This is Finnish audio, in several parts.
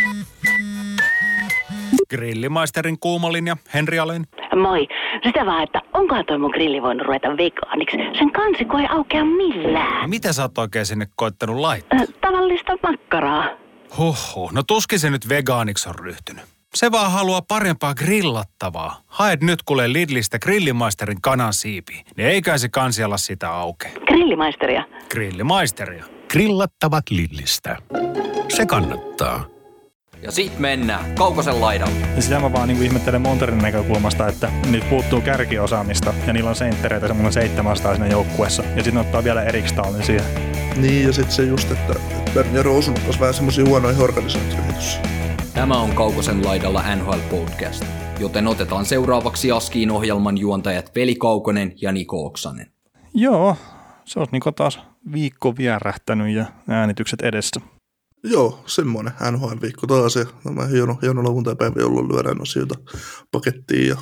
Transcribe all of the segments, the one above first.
Grillimaisterin kuumalinja, Henri Alén. Moi. Sitä vaan, että onkohan toi mun grilli voinut ruveta vegaaniksi. Sen kansiko ei aukea millään. Mitä sä oot oikein sinne koittanut laittaa? Tavallista makkaraa. Huhhuh, no tuskin se nyt vegaaniksi on ryhtynyt. Se vaan haluaa parempaa grillattavaa. Haet nyt kuule Lidlistä Grillimaisterin kanansiipiä. Niin eikä se kansi ala sitä aukeaa. Grillimaisteria. Grillimaisteria. Grillattavat Lidlistä. Se kannattaa. Ja sit mennään Kaukosen laidalle. Ja sitä mä vaan niin ihmettelen Monterin näkökulmasta, että nyt puuttuu kärkiosaamista ja niillä on senttereitä semmoinen 700 siinä joukkueessa. Ja sitten ottaa vielä Erikstaalin siihen. Niin ja sitten se just, että Bernier on osunut taas vähän semmoisiin huonoihin organisaatioihin. Tämä on Kaukosen laidalla NHL Podcast, joten otetaan seuraavaksi Askiin ohjelman juontajat Veli Kaukonen ja Niko Oksanen. Joo, se on Niko taas viikko vierähtänyt ja äänitykset edessä. Joo, semmoinen NHL-viikko taas ja tämä hieno lauantaipäivä, jolloin lyödään asioita pakettiin ja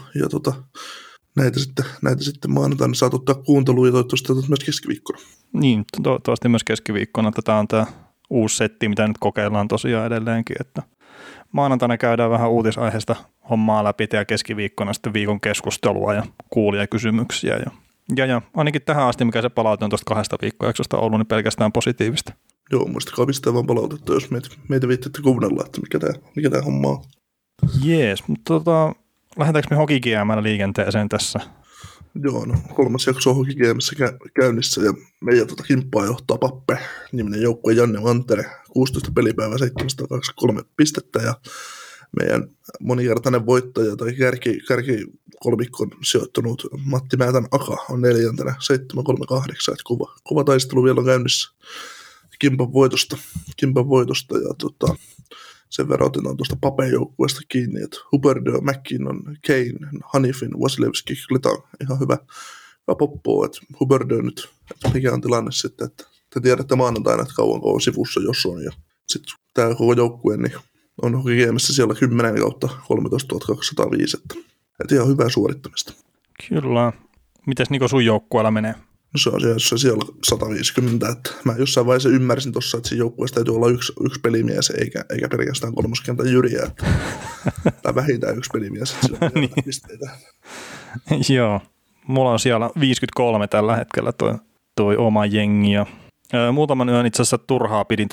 näitä sitten maanantaina saat ottaa kuunteluun ja toivottavasti myös keskiviikkona. Niin, toivottavasti myös keskiviikkona. Tämä on tämä uusi setti, mitä nyt kokeillaan tosiaan edelleenkin, että maanantaina käydään vähän uutisaiheesta hommaa läpi ja keskiviikkona sitten viikon keskustelua ja kuulijakysymyksiä ja ainakin tähän asti, mikä se palaute on tuosta 2 viikkojaksosta ollut, niin pelkästään positiivista. Joo, muistakaa pistää vaan palautetta, jos meitä viittette kuunnella, että mikä tämä homma on. Jees, mutta lähdetäänkö me hokikiemällä liikenteeseen tässä? Joo, no 3. jakso on hokikiemässä käynnissä ja meidän kimppaa johtaa Pappe-niminen joukkue Janne Mantere, 16 pelipäivää, 723 pistettä ja meidän monikertainen voittaja tai kärkikolmikkoon sijoittunut Matti Määtän Aka on 4. 738, että kova taistelu vielä on käynnissä Kimpan voitosta ja sen verran otetaan tuosta Papen joukkueesta kiinni, että Huberdeau, McKinnon, Kane, Hanifin, Vasilevski, Kletan, ihan hyvä poppoa, että Huberdeau nyt, että mikä on tilanne sitten, että te tiedätte maanantaina, että kauanko on sivussa, jos on, ja sitten tämä koko joukkue niin on hokikiemässä siellä 10 kautta 13 205, että ihan hyvää suorittamista. Kyllä. Mites Niko sun joukkueella menee? No se on siellä 150, että mä jossain vaiheessa ymmärsin tuossa, että siinä joukkueessa täytyy olla yksi pelimies eikä pelkästään kolmoskentän jyriä, tai vähintään yksi pelimies, että sillä on niin. Pisteitä. Joo, mulla on siellä 53 tällä hetkellä toi oma jengi ja muutaman yön itse asiassa turhaa pidin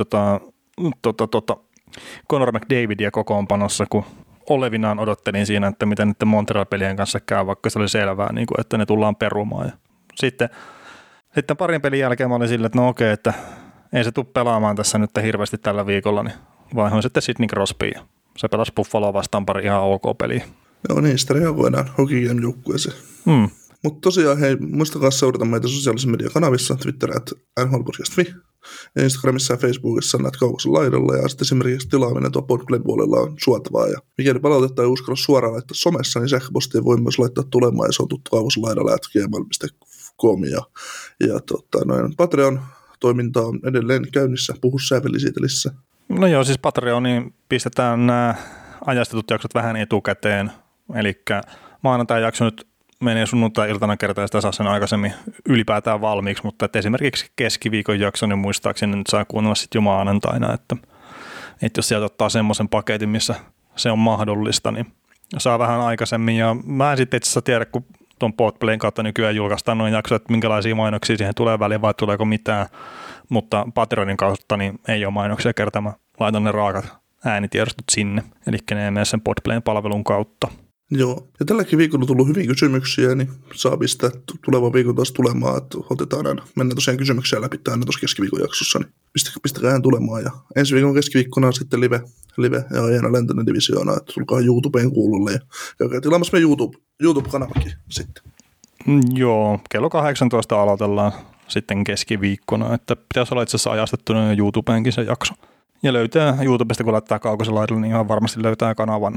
Connor McDavidia kokoonpanossa, kun olevinaan odottelin siinä, että mitä nyt Montreal-pelien kanssa käy, vaikka se oli selvää, niin kuin, että ne tullaan perumaan. Ja sitten parin pelin jälkeen mä olin silleen, että no okei, että ei se tule pelaamaan tässä nyt hirveästi tällä viikolla, niin vaihoin sitten Sidney Crosbyin. Se pelasi Buffaloa vastaan pari ihan ok peliä. Joo, niin sitä reagoidaan Hockey joukkueeseen. Mutta tosiaan, hei, muistakaa seurata meitä sosiaalisessa mediakanavissa, Twitter @nhlpodcast.fi, Instagramissa ja Facebookissa näet Kaukosen laidalla, ja sitten esimerkiksi tilaaminen tuo Podplay-puolella on suotavaa, ja mikäli palautetta ei uskalla suoraan laittaa somessa, niin sähköpostia voi myös laittaa tulemaan, ja se on tuttu Kaukosen laidalla @gmail.com, ja Patreon-toiminta on edelleen käynnissä, puhu sävelisiitelissä. No joo, siis Patreoniin pistetään nämä ajastetut jaksot vähän etukäteen, eli maanantai-jakso nyt menee sunnuntai-iltana kertaa, sitä saa sen aikaisemmin ylipäätään valmiiksi, mutta että esimerkiksi keskiviikon jakson, niin muistaakseni nyt saa kuunnella sitten jo maanantaina, että jos sieltä ottaa semmoisen paketin, missä se on mahdollista, niin saa vähän aikaisemmin. Ja mä en sitten itse asiassa tiedä, kun tuon Podplayn kautta nykyään julkaistaan noin jaksoja, että minkälaisia mainoksia siihen tulee väliin vai tuleeko mitään, mutta Patreonin kautta niin ei ole mainoksia kertaa, mä laitan ne raakat äänitiedostot sinne, eli ne ei mene sen Podplayn palvelun kautta. Joo, ja tälläkin viikolla on tullut hyviä kysymyksiä, niin saa pistää tulevan viikon taas tulemaan, että otetaan aina, mennään tosiaan kysymyksiä läpi aina tuossa keskiviikon jaksossa, niin pistäkää tulemaan, ja ensi viikon keskiviikkona on sitten live ja Eena Lentonen divisioona, että tulkaa YouTubeen kuululle, ja käykää tilaamassa meidän YouTube-kanavakin sitten. Joo, kello 18 aloitellaan sitten keskiviikkona, että pitäisi olla itse asiassa ajastettuna jo YouTubeenkin se jakso. Ja löytää YouTubesta, kun laittaa Kaukosen laidalle, niin ihan varmasti löytää kanavan.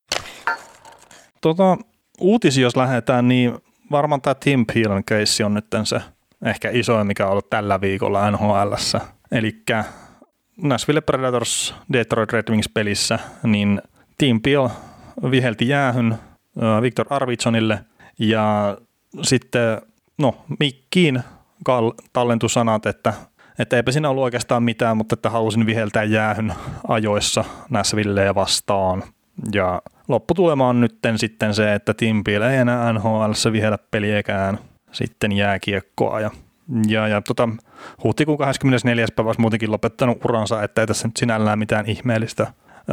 Uutisia, jos lähdetään, niin varmaan tämä Tim Peelen keissi on nyt se ehkä isoin, mikä on ollut tällä viikolla NHL:ssä. Eli Nashville Predators Detroit Red Wings -pelissä, niin Tim Peel vihelti jäähyn Viktor Arvidssonille ja sitten mikkiin tallentui sanat, että Että eipä siinä ollut oikeastaan mitään, mutta että halusin viheltää jäähyn ajoissa Nashvilleä vastaan. Ja lopputulema on nyt sitten se, että Timpiel ei enää NHL:ssä vihellä peliäkään sitten jääkiekkoa. Ja huhtikuun 24. päivä olisi muutenkin lopettanut uransa, että ei tässä nyt sinällään mitään ihmeellistä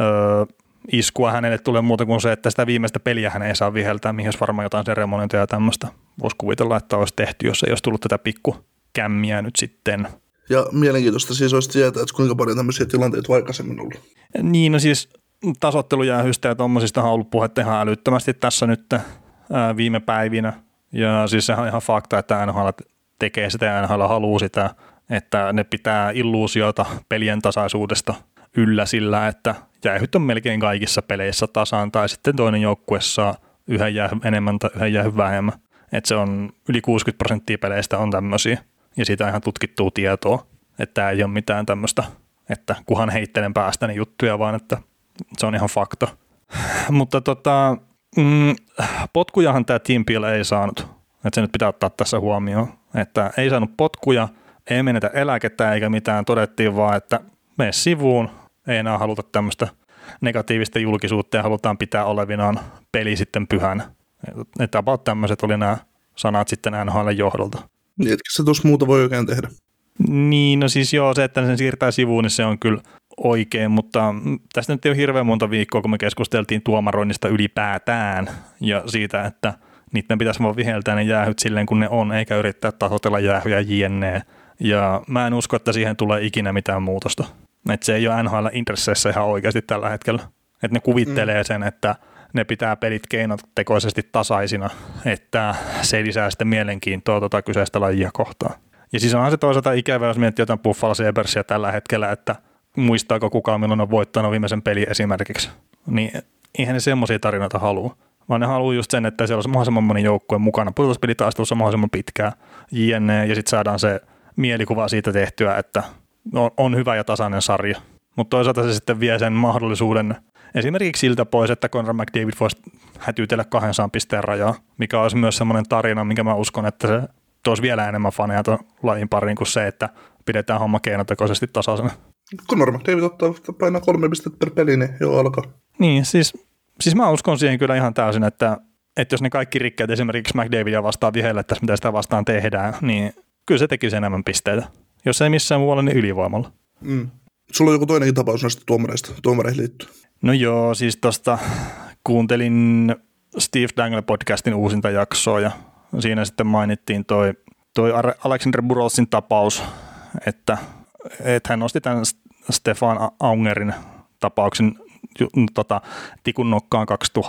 iskua hänelle tulee muuta kuin se, että sitä viimeistä peliä hän ei saa viheltää, mihin olisi varmaan jotain seremonioita ja tämmöistä. Voisi kuvitella, että olisi tehty, jos ei olisi tullut tätä pikkukämmiä nyt sitten. Ja mielenkiintoista siis olisi tietää, että kuinka paljon tämmöisiä tilanteita on aikaisemmin ollut. Niin, no siis tasoittelujäähystä ja tommosista on ollut puhetta ihan älyttömästi tässä nyt viime päivinä. Ja siis sehän on ihan fakta, että NHL tekee sitä ja NHL haluaa sitä, että ne pitää illuusiota pelien tasaisuudesta yllä sillä, että jäähyt on melkein kaikissa peleissä tasaan tai sitten toinen joukkue saa yhden jäähyn enemmän tai yhden jäähyn vähemmän. Että se on yli 60% peleistä on tämmöisiä ja siitä on ihan tutkittua tietoa, että tämä ei ole mitään tämmöistä, että kuhan heittelen päästä niin juttuja, vaan että se on ihan fakta. Mutta potkujahan tämä Timpiel ei saanut, että se nyt pitää ottaa tässä huomioon, että ei saanut potkuja, ei menetä eläkettä eikä mitään, todettiin vaan, että mene sivuun, ei enää haluta tämmöistä negatiivista julkisuutta ja halutaan pitää olevinaan peli sitten pyhänä. Että about tämmöiset oli nämä sanat sitten NHL:n johdolta. Niin, etkä se tuossa muuta voi oikein tehdä. Niin, no siis joo, se, että sen siirtää sivuun, niin se on kyllä oikein, mutta tästä nyt ei ole hirveän monta viikkoa, kun me keskusteltiin tuomaroinnista ylipäätään ja siitä, että niiden pitäisi vaan viheltää ne jäähyt silleen, kun ne on, eikä yrittää tasoitella jäähyjä jne. Ja mä en usko, että siihen tulee ikinä mitään muutosta. Että se ei ole NHL intresseissä ihan oikeasti tällä hetkellä. Että ne kuvittelee sen, että ne pitää pelit keinotekoisesti tasaisina, että se lisää sitten mielenkiintoa kyseistä lajia kohtaan. Ja siis onhan se toisaalta ikävä, jos miettii jotain Buffalo Sabresia tällä hetkellä, että muistaako kukaan milloin on voittanut viimeisen pelin esimerkiksi. Niin eihän ne semmoisia tarinoita halua, vaan ne haluaa just sen, että siellä olisi mahdollisimman moni joukkue mukana pudotuspelitaistelussa mahdollisimman pitkään jne. Ja sitten saadaan se mielikuva siitä tehtyä, että on hyvä ja tasainen sarja. Mutta toisaalta se sitten vie sen mahdollisuuden esimerkiksi siltä pois, että Connor McDavid voisi hätyytellä 200 pisteen rajaa, mikä olisi myös semmoinen tarina, minkä mä uskon, että se toisi vielä enemmän faneja tuon lajin pariin kuin se, että pidetään homma keinotekoisesti tasaisena. Connor McDavid painaa 3 pistettä per peli, niin joo alkaa. Niin, siis mä uskon siihen kyllä ihan täysin, että jos ne kaikki rikkeet esimerkiksi McDavidia vastaan vihellettäisiin, mitä sitä vastaan tehdään, niin kyllä se tekisi enemmän pisteitä. Jos ei missään muualla, niin ylivoimalla. Sulla on joku toinenkin tapaus näistä tuomareihin liittyen. No joo, siis kuuntelin Steve Dangle-podcastin uusinta jaksoa ja siinä sitten mainittiin toi Alexander Burrowsin tapaus, että hän nosti tämän Stefan Aungerin tapauksen tikun nokkaan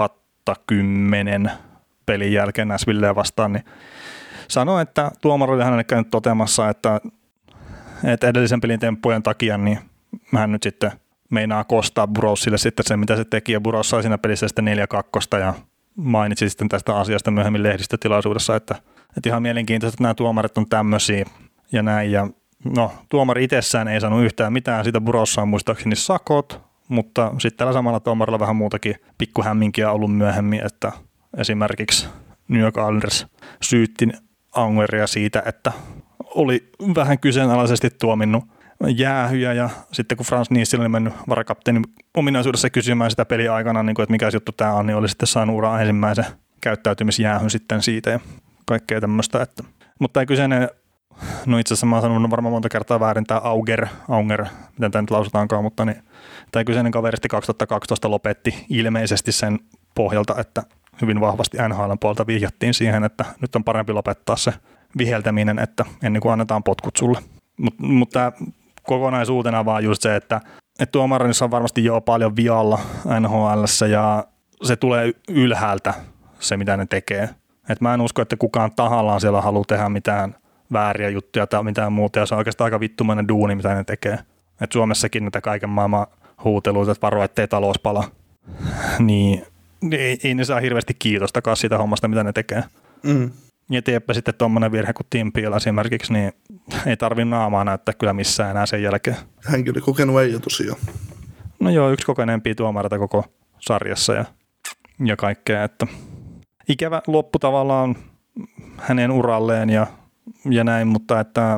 2010 pelin jälkeen Nashvilleä vastaan, niin sanoi, että tuomari oli hänelle käynyt toteamassa, että edellisen pelin temppujen takia niin hän nyt sitten meinaa kostaa Burrowsille sitten se, mitä se teki, ja Burrows sai siinä pelissä sitten 4-2, ja mainitsi sitten tästä asiasta myöhemmin lehdistötilaisuudessa, että ihan mielenkiintoista, että nämä tuomarit on tämmöisiä ja näin, ja no, tuomari itsessään ei saanut yhtään mitään, siitä Burrows saa muistaakseni sakot, mutta sitten tällä samalla tuomarilla vähän muutakin pikkuhämminkiä ollut myöhemmin, että esimerkiksi New York Islanders syytti Aungeria siitä, että oli vähän kyseenalaisesti tuominnut jäähyjä, ja sitten kun Frans Niissel oli mennyt varakapteenin ominaisuudessa kysymään sitä peliä aikana, niin että mikä juttu tämä on, niin oli sitten saanut uraan ensimmäisen käyttäytymisjäähyn sitten siitä ja kaikkea tämmöistä. Mutta tämä kyseinen, no itse asiassa mä oon sanonut varmaan monta kertaa väärin, tämä Auger, miten tämä nyt lausutaankaan, mutta niin, tämä kyseinen kaveristi 2012 lopetti ilmeisesti sen pohjalta, että hyvin vahvasti NHL:n puolta vihjattiin siihen, että nyt on parempi lopettaa se viheltäminen, että ennen kuin annetaan potkut sulle. Mutta kokonaisuutena vaan just se, että tuomarissa on varmasti jo paljon vialla NHL:ssä ja se tulee ylhäältä se, mitä ne tekee. Et mä en usko, että kukaan tahallaan siellä haluaa tehdä mitään vääriä juttuja tai mitään muuta, ja se on oikeastaan aika vittumainen duuni, mitä ne tekee. Et Suomessakin näitä kaiken maailman huuteluita, että varo, ettei talous pala, niin ei ne saa hirveästi kiitostakaan siitä hommasta, mitä ne tekee. Ja teepä sitten tuommoinen virhe kuin Timpiel esimerkiksi, niin ei tarvitse naamaa näyttää kyllä missään enää sen jälkeen. Hänkin oli kokenut äijä tosiaan. No joo, yksi kokeneempia tuomareita koko sarjassa ja kaikkea, että ikävä loppu tavallaan hänen uralleen ja näin, mutta että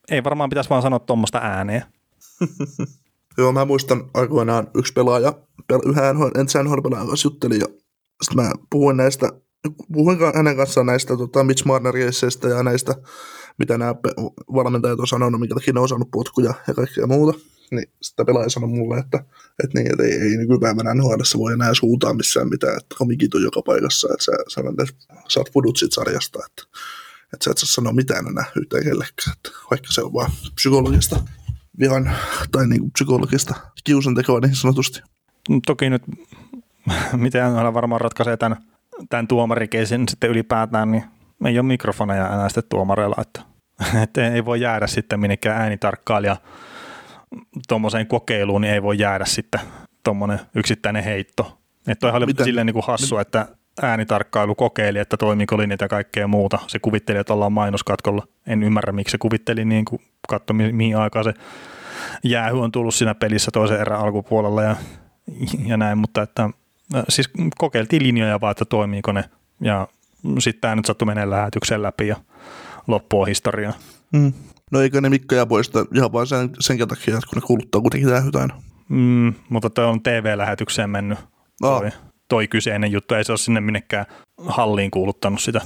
ei varmaan pitäisi vaan sanoa tuommoista ääneen. Joo, mä muistan aikoinaan yksi pelaaja, yhä entisen NHL-pelaajan kanssa juttelin, ja sitten mä puhuin hänen kanssaan näistä Mitch Marner-jeisseistä ja näistä, mitä nämä valmentajat on sanonut, minkä takia ne on saanut potkuja ja kaikkea muuta. Niin sitten pelaaja sanoi mulle, että ei nykypäivänä NHL:ssä voi enää suutaa missään mitään, että komikit on joka paikassa, että sä saat pudut siitä sarjasta, että sä et saa sanoa mitään enää yhteen kellekään, että vaikka se on vaan psykologista vihan tai niin kuin psykologista kiusantekoa niin sanotusti. Toki nyt, miten NHL varmaan ratkaisee tämän tuomarikeisen sitten ylipäätään, niin ei ole mikrofoneja enää sitten tuomareilla, että ei voi jäädä sitten minnekään äänitarkkailija tuommoiseen kokeiluun, niin ei voi jäädä sitten tuommoinen yksittäinen heitto. Että toihan oli silleen niin kuin hassu, että äänitarkkailu kokeili, että toimiiko linjat ja kaikkea muuta. Se kuvitteli, että ollaan mainoskatkolla. En ymmärrä, miksi se kuvitteli, niin kuin katso, mihin aikaan se jäähy on tullut siinä pelissä toisen erän alkupuolella ja näin, mutta että siis kokeiltiin linjoja vaan, että toimiiko ne, ja sitten tämä nyt sattui menee lähetyksen läpi ja loppua historiaa. No eikö ne mikkoja poista ihan vaan sen takia, että kun ne kuluttaa kuitenkin täyhytään. Mutta toi on TV-lähetykseen mennyt toi kyseinen juttu, ei se ole sinne minnekään halliin kuuluttanut sitä.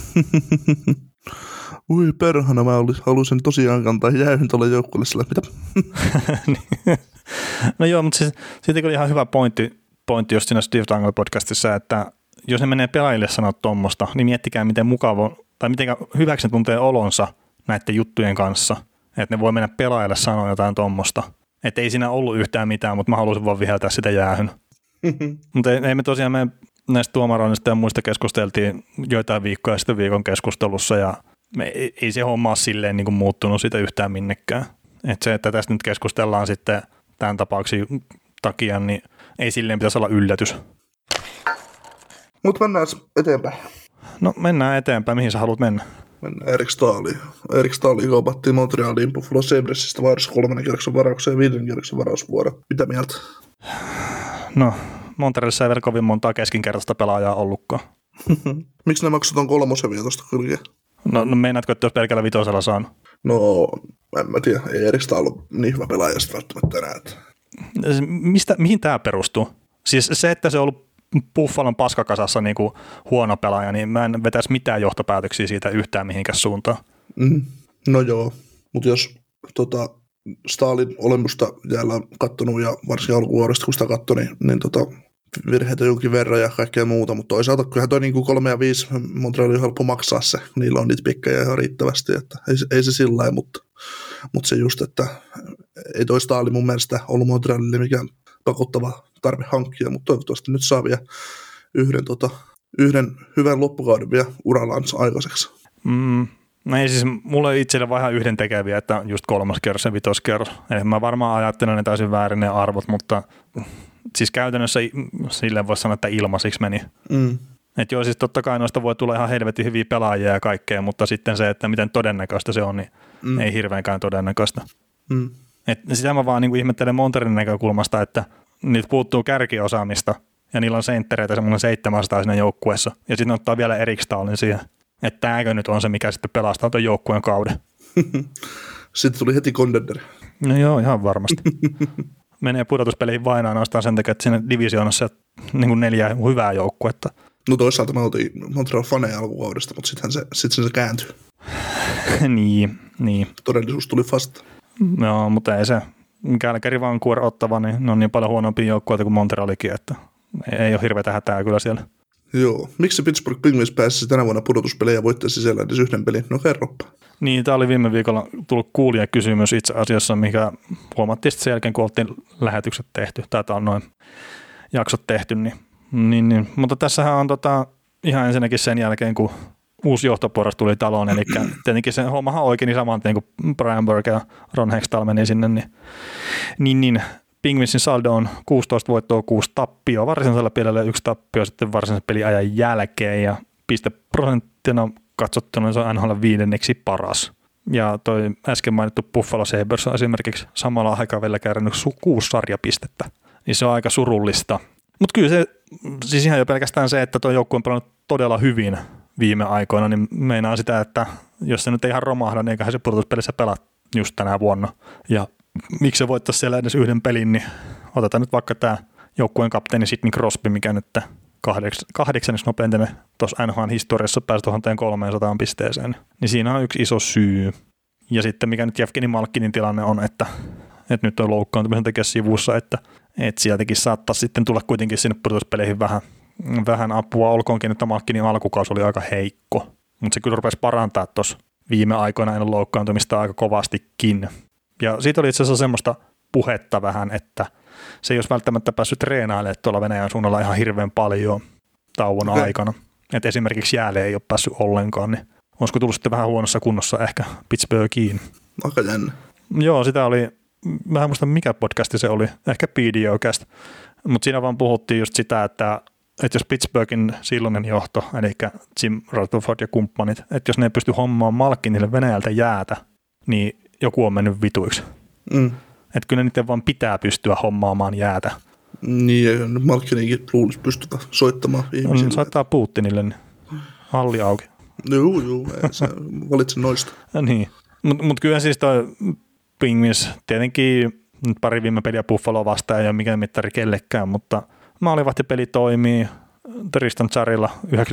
Ui perhana, mä halusin tosiaan kantaa jäähyn tuolle joukkueelle sillä, mitä? No joo, mutta siis, siitä oli ihan hyvä pointti just siinä Steve Dangle podcastissa, että jos ne menee pelaajille sanoa tuommoista, niin miettikää miten mukava, tai miten hyväksi ne tuntee olonsa näiden juttujen kanssa, että ne voi mennä pelaajille sanoa jotain tuommoista. Että ei siinä ollut yhtään mitään, mutta mä halusin vaan viheltää sitä jäähyn. Mutta ei me tosiaan näistä tuomaroinnista ja muista keskusteltiin joitain viikkoja sitten viikon keskustelussa, ja ei se homma ole silleen niin kuin muuttunut siitä yhtään minnekään. Että se, että tästä nyt keskustellaan sitten tämän tapauksen takia, niin ei silleen pitäisi olla yllätys. Mutta mennään eteenpäin. No mennään eteenpäin. Mihin sä haluat mennä? Mennään Erik Stahliin. Erik Stahliin kaupattiin Montrealiin Buffalo Sabresista vaihdossa 3. kierroksen varaukseen ja 5. kierroksen varausvuoro. Mitä mieltä? No, Montrealissa ei vielä kovin montaa keskinkertaista pelaajaa ollutkaan. Miksi ne maksataan 3 vielä tuosta kylkeä? No meinaatko, että jos pelkällä 5 saanut? No, en mä tiedä. Ei Erik Stahl ollut niin hyvä pelaaja sitten välttämättä enää. Mihin tämä perustuu? Siis se, että se on ollut Buffalon paskakasassa niin kuin huono pelaaja, niin mä en vetäisi mitään johtopäätöksiä siitä yhtään mihinkään suuntaan. No joo, mutta jos Stahlin olemusta jäällä on kattonut ja varsinkin alkuvuodesta kun sitä katsoi, niin virheitä jonkin verran ja kaikkea muuta, mutta toisaalta kyllähän toi niin kuin 3 ja 5 Montrealin on helppo maksaa se, niillä on niitä pikkejä ihan riittävästi, että ei se sillä lailla, mutta se just, että ei toi Stahl mun mielestä ollut Montrealille mikään pakottava tarve hankkia, mutta toivottavasti nyt saa vielä yhden hyvän loppukauden vielä urallaan aikaiseksi. No ei siis, mulle itselle vaan ihan yhden tekeviä, että just 3. kerros ja 5. kerros. Eli mä varmaan ajattelen ne täysin väärin ne arvot, mutta siis käytännössä silleen voisi sanoa, että ilmaisiksi meni. Että joo, siis totta kai noista voi tulla ihan helvetin hyviä pelaajia ja kaikkea, mutta sitten se, että miten todennäköistä se on, niin ei hirveänkään todennäköistä. Että sitä mä vaan niin kuin ihmettelen Montrealin näkökulmasta, että niitä puuttuu kärkiosaamista ja niillä on senttereitä semmoinen 700 siinä joukkueessa ja sitten ottaa vielä Erik Stahlin siihen. Että tämäkö nyt on se, mikä sitten pelastaa tuon joukkueen kauden. Sitten tuli heti contender. No joo, ihan varmasti. Menee pudotuspeleihin vain ainoastaan sen takia, että siinä divisioonassa niin kuin 4 hyvää joukkuetta. No toisaalta me oltiin Montreal faneja alkukaudesta, mutta sitten se kääntyi. niin. Todellisuus tuli vasta. Joo, mutta ei se. Calgary Vancouver Ottava, niin ne on niin paljon huonompia joukkueita kuin Montrealikin, että ei ole hirveätä hätää kyllä siellä. Joo. Miksi Pittsburgh Penguins pääsisi tänä vuonna pudotuspelejä ja voittaisi sisällä edes yhden pelin? No kerropa. Niin, tämä oli viime viikolla tullut kuulijakysymys itse asiassa, mikä huomattiin sen jälkeen, kun oltiin lähetykset tehty, tai on noin jaksot tehty. Niin. Mutta tässähän on ihan ensinnäkin sen jälkeen, kun uusi johtoporras tuli taloon, eli tietenkin se hommahan oikein saman tien, kun Brian Burke ja Ron Hextall meni sinne, niin Penguinsin saldo on 16 voittoa, 6 tappioa, varsinaisella pelillä 1 tappio sitten varsinaisen peliajan jälkeen, ja pisteprosenttina katsottuna se on NHL 5. paras. Ja toi äsken mainittu Buffalo Sabres on esimerkiksi samalla aikavälillä käynyt 6 sarjapistettä, niin se on aika surullista. Mutta kyllä se, siis ihan jo pelkästään se, että tuo joukkue on pelannut todella hyvin viime aikoina, niin meinaa sitä, että jos se nyt ei ihan romahda, niin eiköhän se pudotuspelissä just tänä vuonna. Ja miksi se voittaisi siellä edes yhden pelin, niin otetaan nyt vaikka tämä joukkueen kapteeni Sidney Crosby, mikä nyt 8. nopeiten tuossa NHL-historiassa pääsi 1300 pisteeseen. Niin siinä on yksi iso syy. Ja sitten mikä nyt Jevgeni Malkkinin tilanne on, että nyt on loukkaantumisen takia sivussa, että sieltäkin saattaa sitten tulla kuitenkin sinne pudotuspeleihin vähän apua, olkoonkin, että Malkkinin alkukausi oli aika heikko. Mutta se kyllä rupesi parantaa tuossa viime aikoina ennen loukkaantumista aika kovastikin. Ja siitä oli itse asiassa semmoista puhetta vähän, että se ei olisi välttämättä päässyt treenailemaan tuolla Venäjän suunnalla ihan hirveän paljon tauon aikana. Että esimerkiksi jäälle ei ole päässyt ollenkaan, niin olisiko tullut sitten vähän huonossa kunnossa ehkä Pittsburghiin. Aika jännä. Joo, sitä oli, mä en muista mikä podcasti se oli, ehkä PDOcast, mutta siinä vaan puhuttiin just sitä, että jos Pittsburghin silloinen johto, eli Jim Rutherford ja kumppanit, että jos ne ei pysty hommaamaan Malkkinille Venäjältä jäätä, niin joku on mennyt vituiksi. Että kyllä niiden vaan pitää pystyä hommaamaan jäätä. Niin, ja Malkkininkin luulisi pystytä soittamaan ihmisille. Soittaa Putinille, niin halli auki. Joo, valitsen noista. Niin, mutta kyllä siis toi Penguins, tietenkin nyt pari viime peliä Buffalo vastaan ei ole mikään mittari kellekään, mutta maalivahtipeli toimii Tristan Charilla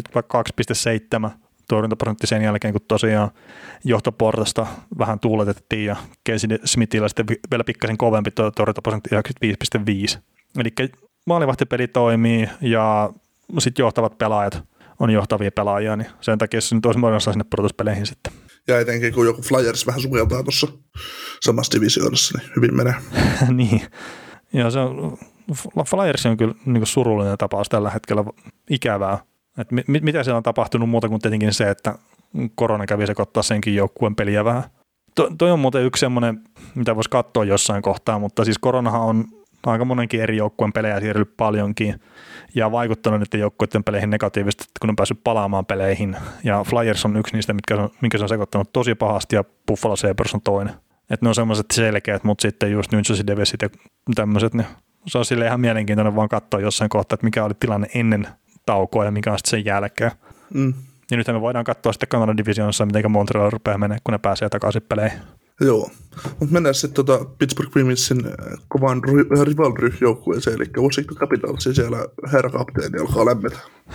92,7 torjuntaprosentti sen jälkeen, kun tosiaan johtoportasta vähän tuuletettiin ja Casey Smithillä sitten vielä pikkasen kovempi torjuntaprosentti 95,5. Eli maalivahtipeli toimii ja sitten johtavat pelaajat on johtavia pelaajia, niin sen takia se nyt olisi mahdollista sinne pudotuspeleihin sitten. Ja etenkin kun joku Flyers vähän sukeltaa tuossa samassa divisioonassa, niin hyvin menee. Niin, ja se on, Flyers on kyllä niin kuin surullinen tapaus tällä hetkellä, ikävää. Että mitä siellä on tapahtunut muuta kuin tietenkin se, että korona kävi sekoittaa senkin joukkueen peliä vähän. Toi on muuten yksi semmoinen, mitä voisi katsoa jossain kohtaa, mutta siis koronahan on aika monenkin eri joukkueen pelejä siirrynyt paljonkin ja vaikuttanut niiden joukkueiden peleihin negatiivisesti, kun on päässyt palaamaan peleihin. Ja Flyers on yksi niistä, minkä se on sekoittanut tosi pahasti ja Buffalo Sabres on toinen. Että ne on semmoiset selkeät, mutta sitten just New Jersey Devilsit ja tämmöiset, niin se on sille ihan mielenkiintoinen vaan katsoa jossain kohtaa, että mikä oli tilanne ennen taukoa ja mikä on sitten sen jälkeen. Ja nyt me voidaan katsoa sitten Kanadan divisioonassa, miten Montreal rupeaa menemään, kun ne pääsee takaisin peleihin. Joo, mutta mennään sitten Pittsburgh Penguinsin kovaan rivalry-joukkueeseen, eli Washington Capitalsin siellä herra kapteeni alkaa lämmetä.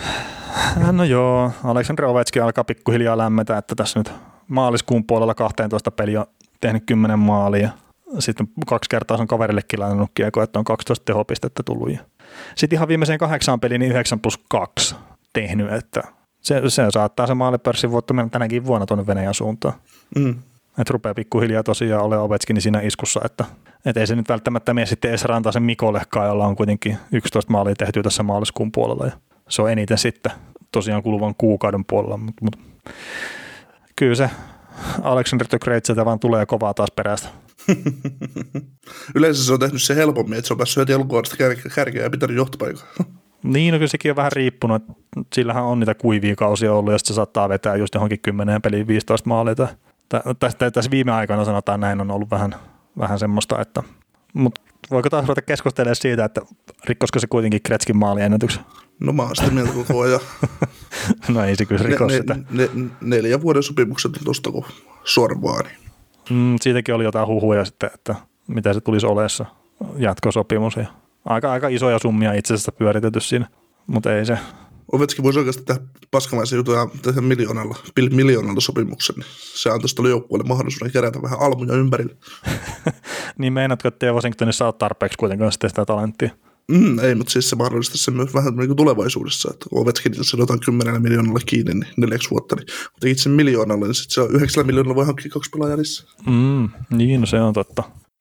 No joo, Alexander Ovechkin alkaa pikkuhiljaa lämmetä, että tässä nyt maaliskuun puolella 12 peliä on tehnyt 10 maalia. Sitten 2 kertaa se on kaverillekin lainannut kiekko, että on 12 tehopistettä tullut. Sitten ihan viimeiseen 8 peliin niin 9+2 tehnyt, että se saattaa se maalipörssin voitto mennä tänäkin vuonna tuonne Venäjän suuntaan. Että rupeaa pikkuhiljaa tosiaan olemaan Ovechkin siinä iskussa, että ei se nyt välttämättä mene sitten edes Rantasen Mikollekaan, jolla on kuitenkin 11 maalia tehty tässä maaliskuun puolella. Ja se on eniten sitten tosiaan kuluvan kuukauden puolella, mutta kyllä se Alexander the Great sieltä vaan tulee kovaa taas perästä. Yleensä se on tehnyt se helpommin, että se on päässyt heti alkuvuodesta kärkeä ja pitänyt johtopaikan. Niin, no kyllä sekin on vähän riippunut, että sillähän on niitä kuivia kausia ollut ja sitten se saattaa vetää just johonkin 10 peliin 15 maalia. Tässä viime aikoina sanotaan näin on ollut vähän semmoista, että mutta voiko taas ruveta keskustelemaan siitä, että rikkosko se kuitenkin Gretzkin maaliennätyksen? No mä oon sitä mieltä koko ajan. No ei se kyllä rikos sitä. 4 vuoden sopimukset on tosta kun sorvaa. Niin. Siitäkin oli jotain huhuja sitten, että mitä se tulisi oleessa jatkosopimus. Ja aika isoja summia itse asiassa pyöritetty siinä, mutta ei se. Ovechkin voisi oikeasti tehdä paskamaisen jutun ja tehdä miljoonalla sopimuksen. Se antaisi tuolle joukkueelle mahdollisuuden kerätä vähän almuja ympärille. Niin meinaatko, että Washingtonissa on tarpeeksi kuitenkaan sitten sitä talenttia? Ei, mutta siis se mahdollistaa sen myös vähän niin kuin tulevaisuudessa, että kun Ovechkinilta sanotaan 10 miljoonalla kiinni niin 4 vuotta, niin kuitenkin sen miljoonalla, niin sitten se on 9 miljoonalla voi hankkia 2 pelaajaa lisää. Niin, no se on totta.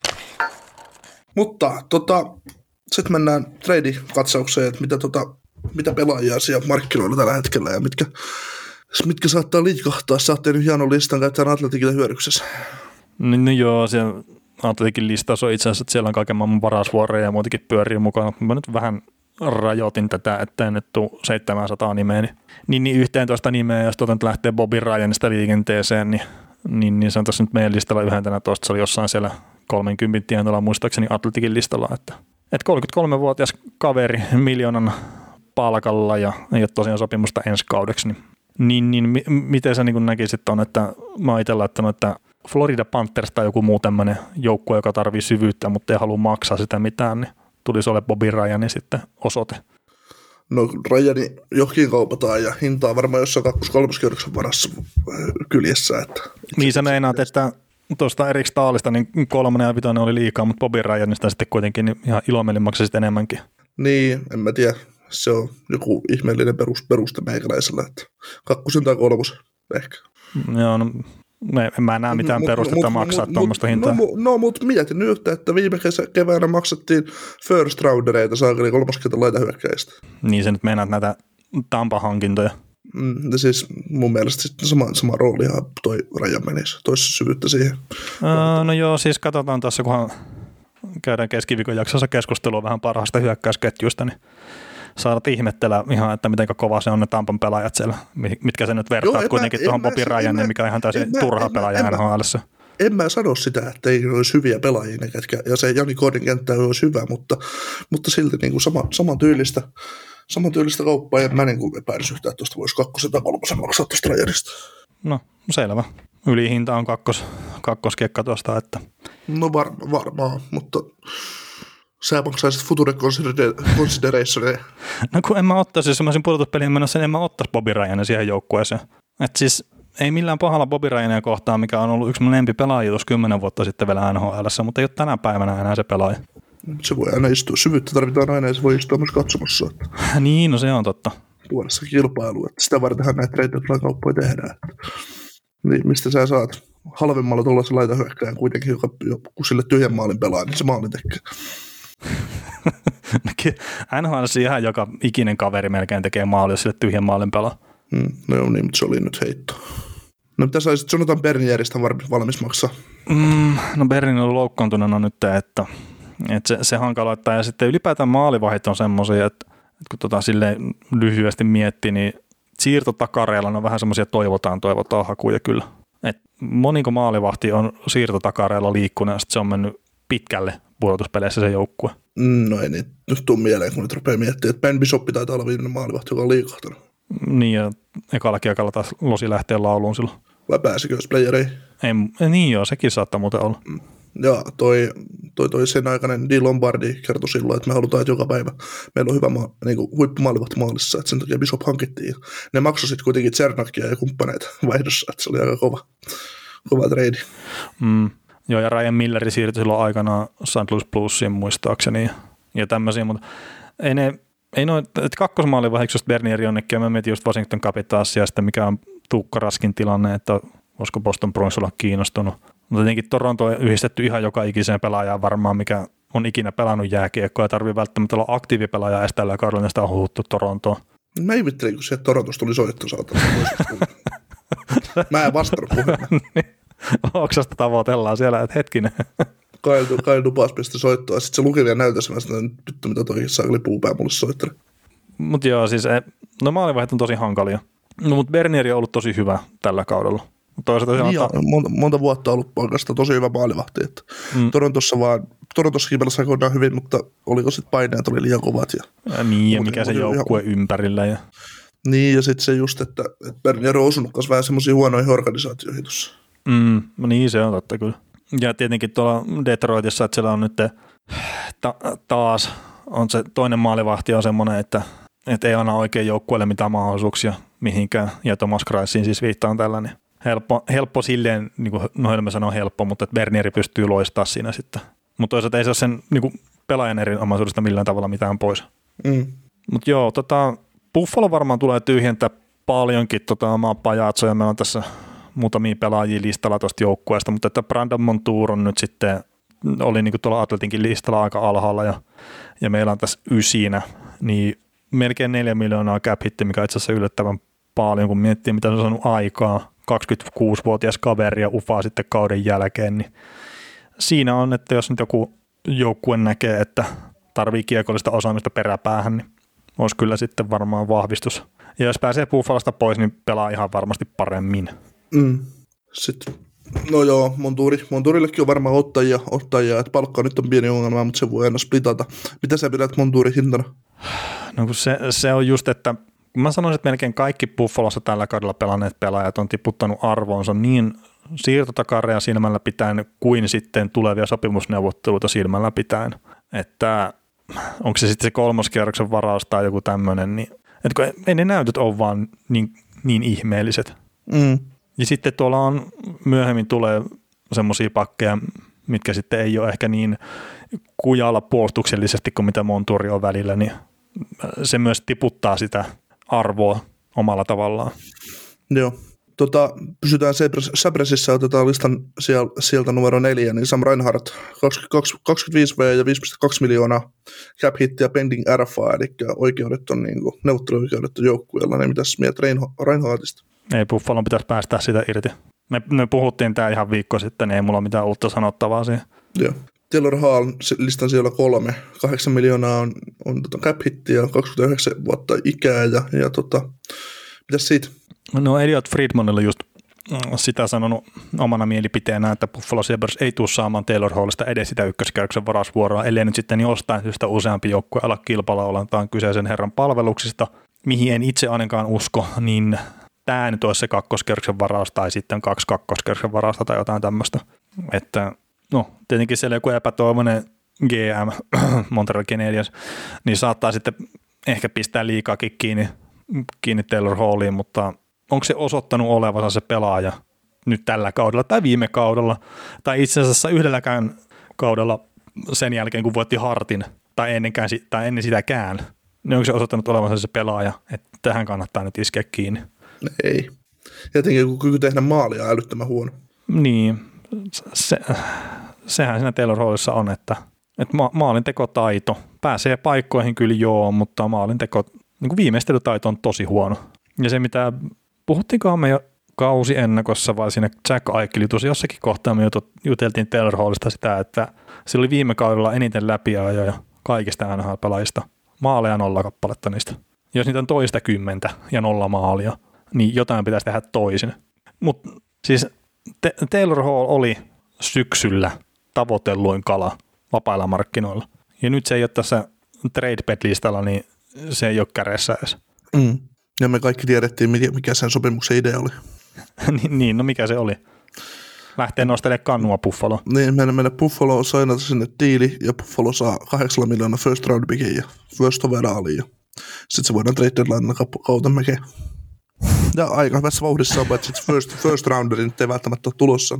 Mutta sitten mennään trade-katsaukseen, että mitä pelaajia siellä markkinoilla tällä hetkellä ja mitkä saattaa liikahtaa. Sä oot tehnyt hienon listan käyttäen Atletikille hyödyksessä. No joo, siellä Atletikin listaus on itse asiassa, että siellä on kaiken maailman varasvuoroja ja muutenkin pyörii mukana. Mä nyt vähän rajoitin tätä, ettei nyt tule 700 nimeä. Niin 11 nimeä, jos tuota nyt lähtee Bobby Ryanista liikenteeseen, niin se on tässä nyt meidän listalla 11. Se oli jossain siellä 30 tienoilla muistaakseni Atletikin listalla. Että 33-vuotias kaveri miljoonan palkalla ja ei ole tosiaan sopimusta ensi kaudeksi. Niin miten sä niin näkisit on, että mä oon itse laittanut, että Florida Panthers tai joku muu tämmöinen joukkue, joka tarvii syvyyttä, mutta ei halua maksaa sitä mitään, niin tulisi ole Bobby Ryanin sitten osoite. No Ryani johonkin kaupataan ja hintaa varmaan jossain 2-3 kierroksen varassa kyljessä. Että niin sä meinaat, että tuosta Erik Staalista niin 3 ja 5 oli liikaa, mutta Bobby Ryanista sitten kuitenkin niin ihan ilomielin maksasit enemmänkin. Niin, en mä tiedä. Se on joku ihmeellinen peruste meikäläisellä, että 2 tai 3 ehkä. Joo, no en mä näe mitään perustetta maksaa tuommoista hintaa. Mutta mietin nyt, että viime keväänä maksettiin first roundereita saakeli 30 laitahyökkäistä. Niin se nyt meinaat näitä Tampa-hankintoja. Ja siis mun mielestä sitten sama rooli ihan toi raja menisi, toissa syvyyttä siihen. No joo, siis katsotaan tuossa, kunhan käydään keskiviikon jaksossa keskustelua vähän parhaasta hyökkäysketjuista, niin saadaan ihmettellä ihan, että miten kova se on ne Tampan pelaajat siellä, mitkä se nyt vertaat kuitenkin tuohon Bobby Ryanin, mikä on ihan täysin turha pelaaja NHL:ssä. En mä sano sitä, että ei olisi hyviä pelaajia ne ketkä, ja se Jani Kodin kenttä olisi hyvä, mutta silti niin kuin samantyylistä kauppaa, ja mä niin kuin epäilisi yhtään, että tuosta voisi 2 tai 3 maksaa tuosta Ryanista. No, selvä. Ylihinta on kakkoskiekka tuosta, että... No varmaan, mutta... Sä maksaisit future considerationeja. No kun en mä ottaisi, jos mä olisin pudotuspeliin menossa, niin en mä ottaisi Bobby Ryanin siihen joukkueeseen. Että siis ei millään pahalla Bobby Ryania kohtaan, mikä on ollut yksi mun lempipelaaja tuossa 10 vuotta sitten vielä NHL:ssä, mutta ei ole tänä päivänä enää se pelaaja. Se voi aina istua. Syvyyttä tarvitaan aina ja se voi istua myös katsomassa. Niin, no se on totta. Tuodessa kilpailu, että sitä vartenhan näitä trade-kauppoja tehdään. Niin, mistä sä saat halvemmalla tuollaisen laitahyökkään kuitenkin, kun sille tyhjän maalin pelaa, niin se maalin tekee. NHL:ssä ihan joka ikinen kaveri melkein tekee maali, jos sille tyhjän maalin pelaa. No joo, niin, mutta se oli nyt heitto. No mitä saisit Jonathan Bernieristä valmis maksaa? No Bernin on loukkaantuneena nyt, että se hankaloittaa. Ja sitten ylipäätään maalivahit on semmoisia, että kun silleen lyhyesti miettii, niin siirtotakareilla on vähän semmoisia toivotaan hakuja kyllä. Et moniko maalivahti on siirtotakareilla liikkunut ja sitten se on mennyt pitkälle pudotuspeleissä se joukkue. No ei niin nyt tule mieleen, kun nyt rupeaa miettimään, että Ben Bishop taitaa olla viimeinen maalivahti, joka on liikahtanut. Niin ja ekalla kiekalla taas losi lähtee lauluun silloin. Vai pääsikö jos playereihin? Ei, niin joo, sekin saattaa muuten olla. Ja toi sen aikainen D. Lombardi kertoi silloin, että me halutaan, että joka päivä meillä on hyvä niin huippumaalivahti maalissa, että sen takia Bishop hankittiin. Ja ne maksoi sitten kuitenkin Czernakia ja kumppaneita vaihdossa, että se oli aika kova trade. Joo, ja Ryan Milleri siirtyi silloin aikanaan St. Louis Bluesiin muistaakseni ja tämmöisiä, mutta ei noin, että kakkosmaalivahdeksi just Bernier jonnekin, ja mä mietin just Washington Capitalsia ja sitten mikä on Tuukka Raskin tilanne, että voisiko Boston Bruins olla kiinnostunut. Mutta tietenkin Toronto on yhdistetty ihan joka ikiseen pelaajaan varmaan, mikä on ikinä pelannut jääkiekkoa ja tarvii välttämättä olla aktiivipelaaja edes tällä kaudella, ja sitä on huhuttu Torontoon. Mä ihmettelin, kun sieltä Torontosta tuli soitto saatana. Mä en vastannut puheen. Oksasta tavoitellaan siellä, että hetkinen. Kyle Dubas pisti soittoa, sitten se luki vielä näytössä, että nyt mitä toi saakeli puupää mulle soitteli. Mutta joo, siis no maalivahdet on tosi hankalia. No mutta Bernier on ollut tosi hyvä tällä kaudella. Monta vuotta ollut oikeastaan tosi hyvä maalivahti. Torontossakin pelasi aikoinaan hyvin, mutta oliko sitten paineet oli liian kovat. Ja mikä se joukkue ympärillä. Ja... Niin, ja sitten se just, että Bernier on osunut kanssa vähän semmoisiin huonoihin organisaatioihin tuossa. Niin, se on totta kyllä. Ja tietenkin tuolla Detroitissa, että siellä on nyt taas on se toinen maalivahti on semmoinen, että ei anna oikein joukkueelle mitään mahdollisuuksia mihinkään. Ja Thomas Kreisiin siis viittaan tällainen. Helppo silleen, niin kuin Nohelma sanoo helppo, mutta että Bernieri pystyy loistamaan siinä sitten. Mutta toisaalta ei saa sen niin kuin pelaajan erinomaisuudesta millään tavalla mitään pois. Mutta joo, Buffalo varmaan tulee tyhjentää paljonkin omaa pajatsoja. Meillä on tässä muutamia pelaajia listalla tuosta joukkueesta, mutta että Brandon Montour on nyt sitten, oli niin kuin tuolla Atletinkin listalla aika alhaalla ja meillä on tässä 9, niin melkein 4 miljoonaa cap-hitti, mikä on itse asiassa yllättävän paljon, kun miettii, mitä se on saanut aikaa. 26-vuotias kaveri ja ufaa sitten kauden jälkeen, niin siinä on, että jos nyt joku joukkue näkee, että tarvii kiekollista osaamista peräpäähän, niin olisi kyllä sitten varmaan vahvistus. Ja jos pääsee Buffalosta pois, niin pelaa ihan varmasti paremmin. Sitten, no joo, Monturillekin on varmaan ottajia, että palkka nyt on pieni ongelma, mutta se voi aina splitata. Mitä sä pidät Monturin hintana? No kun se on just, että Mä sanoisin, että melkein kaikki Buffalossa tällä kaudella pelanneet pelaajat on tiputtanut arvoonsa niin siirtotakareja silmällä pitäen kuin sitten tulevia sopimusneuvotteluita silmällä pitäen. Että onko se sitten se 3. kierroksen varaus tai joku tämmöinen, niin että ei ne näytöt ole vaan niin ihmeelliset. Ja sitten tuolla on myöhemmin tulee semmoisia pakkeja, mitkä sitten ei ole ehkä niin kujalla puolustuksellisesti kuin mitä Monturi on välillä, niin se myös tiputtaa sitä arvoa omalla tavallaan. Joo. Pysytään Sabresissä, otetaan listan sieltä numero 4, niin Sam Reinhart, 25 V ja 5,2 miljoonaa cap hittiä pending RFA, eli oikeudet on niin kuin neuvotteluoikeudet on joukkueella, niin mitäs mieltä Reinhartista? Ei Buffalon pitäisi päästää sitä irti. Me puhuttiin tämä ihan viikko sitten, niin ei mulla mitään uutta sanottavaa siihen. Joo. Taylor Hall listan siellä 3, 8 miljoonaa on cap hittiä, 29 vuotta ikää ja mitäs siitä? No Elliot Friedmanilla just sitä sanonut omana mielipiteenä, että Buffalo Sabres ei tule saamaan Taylor Hallista edes sitä ykköskierroksen varausvuoroa, ellei nyt sitten jostain syystä useampi joukkue ala kilpailuolantaan kyseisen herran palveluksista, mihin en itse ainakaan usko, niin tämä nyt olisi se 2. kierroksen varaus tai sitten 2 kakkoskerroksen varausta tai jotain tämmöistä. Että no tietenkin siellä joku epätoivoinen GM, Montreal Canadiens, niin saattaa sitten ehkä pistää liikaakin kiinni Taylor Halliin, mutta onko se osoittanut olevansa se pelaaja nyt tällä kaudella tai viime kaudella, tai itse asiassa yhdelläkään kaudella sen jälkeen, kun voitti Hartin, tai ennen sitäkään, niin onko se osoittanut olevansa se pelaaja, että tähän kannattaa nyt iskeä kiinni? Ei. Jotenkin kun kyky tehdä maalia älyttömän huono. Niin, sehän siinä Taylor Hallissa on, että maalintekotaito pääsee paikkoihin kyllä joo, mutta maalinteko, niin kuin viimeistelytaito on tosi huono. Ja se mitä, puhuttiinkohan me jo kausiennakossa vai siinä Jack Eichel-jutussa jossakin kohtaa me juteltiin Taylor Hallista sitä, että sillä oli viime kaudella eniten läpiajoja kaikista NHL-pelaajista. Maaleja 0 kappaletta niistä. Jos niitä on toista 10 ja 0 maalia, niin jotain pitäisi tehdä toisin. Mutta siis Taylor Hall oli syksyllä tavoitelluin kala vapailla markkinoilla. Ja nyt se ei ole tässä trade-bet-listalla, niin se ei ole kädessä edes. Ja me kaikki tiedettiin, mikä sen sopimuksen idea oli. Niin, no mikä se oli? Lähtee nostelemaan kannua Buffalo. Niin, mennä Buffalo sainata sinne diili, ja Buffalo saa 8 miljoonaa first round pickin ja first overallia. Ja sitten se voidaan trade deadline kautta mekeen. Ja aika hyvässä vauhdissa on, että first rounderin nyt ei välttämättä ole tulossa.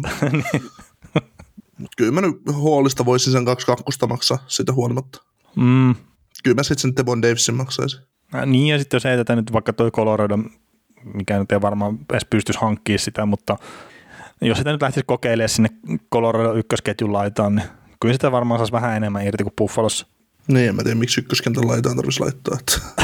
Kyllä mä nyt Hallista voisin sen 2 kakkosta maksaa sitä huolimatta. Kyllä mä sitten sen Devon Davisin maksaisin. Niin, ja sitten jos heitetään nyt vaikka toi Colorado, mikä nyt ei varmaan edes pystyisi hankkimaan sitä, mutta jos sitä nyt lähtisi kokeilemaan sinne Colorado ykkösketjun laitaan, niin kyllä sitä varmaan saisi vähän enemmän irti kuin Buffalossa. Niin, en mä tiedä, miksi ykköskentän laitaan tarvitsisi laittaa.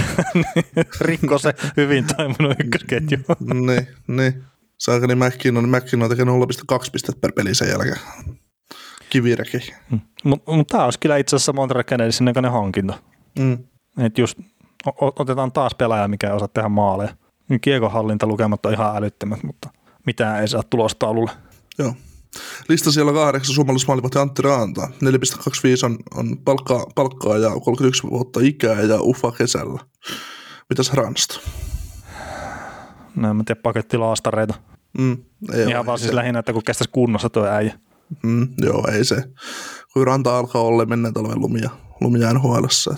Rikko se hyvin toiminut ykkösketju. niin. Saakeli McKinnon on tekee 0,2 pistettä per peli sen jälkeen. Kivireki. Mutta tämä olisi kyllä itse asiassa Montreal Canadiensin näköinen hankinta. Että just otetaan taas pelaaja, mikä ei osaa tehdä maaleja. Kiekonhallinta lukemat on ihan älyttömät, mutta mitään ei saa tulostaululle. Joo. Lista siellä 8 suomalaismaalivahti Antti Raanta. 4,25 on palkkaa ja 31 vuotta ikää ja ufa kesällä. Mitäs Ransta? No en mä tiedä, pakettilaastareita. Ihan vaan siis lähinnä, että kun kestäisi kunnossa tuo äijä. Joo, ei se. Kun Ranta alkaa olla menneen talven lumia NHL:ssä.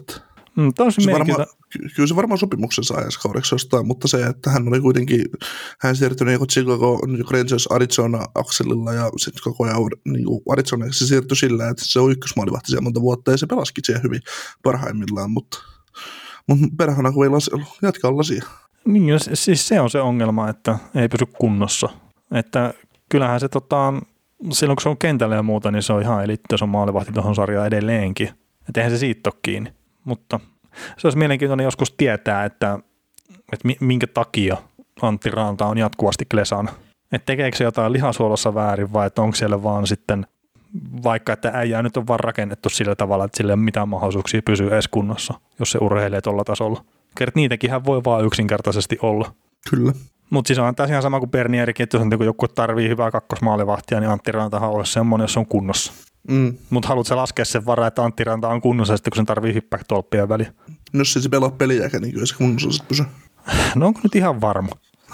Kyllä se varmaan sopimuksen saa ensi kaudeksi jostain, mutta se, että hän oli kuitenkin, hän siirtyi Chicago Rangers Arizona-akselilla ja sitten koko ajan niin Arizona se siirtyi sillä, että se on ykkösmaalivahti siellä monta vuotta ja se pelasikin siellä hyvin parhaimmillaan, mutta perhana kun ei jatkaa lasia. Niin, siis se on se ongelma, että ei pysy kunnossa. Että kyllähän se silloin kun se on kentällä ja muuta, niin se on ihan eliittitason maalivahti tuohon sarjaan edelleenkin. Että eihän se siitä ole kiinni, mutta se olisi mielenkiintoinen joskus tietää, että minkä takia Antti Raanta on jatkuvasti klesana. Että tekeekö se jotain lihasuolossa väärin vai että onko siellä vaan sitten, vaikka että äijää nyt on vaan rakennettu sillä tavalla, että sillä ei ole mitään mahdollisuuksia pysyä edes kunnossa, jos se urheilee tuolla tasolla. Kert niitäkinhän voi vaan yksinkertaisesti olla. Kyllä. Mutta siis on tässä ihan sama kuin Bernierikin, että jos joku tarvii hyvää kakkosmaalivahtia, niin Antti Rantahan olisi semmoinen, jos on kunnossa. Mutta haluatko laskea sen varaa, että Antti Ranta on kunnossa sitten, kun sen tarvii hyppää tolppien väliin? Jos se pelaa peliäkään, niin kyllä se kunnossa sitten pysyy. No onko nyt ihan varma?